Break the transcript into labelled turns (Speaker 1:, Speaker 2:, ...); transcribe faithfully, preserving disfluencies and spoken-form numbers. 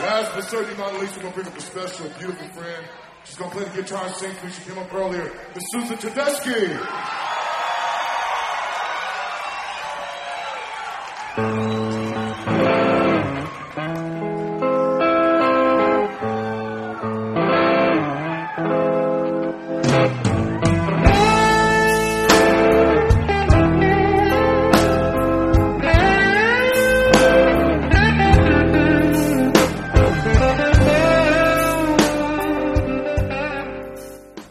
Speaker 1: Last but certainly not least, we're going to bring up a special, beautiful friend. She's going to play the guitar and sing for me. She came up earlier. Miss Susan Tedeschi.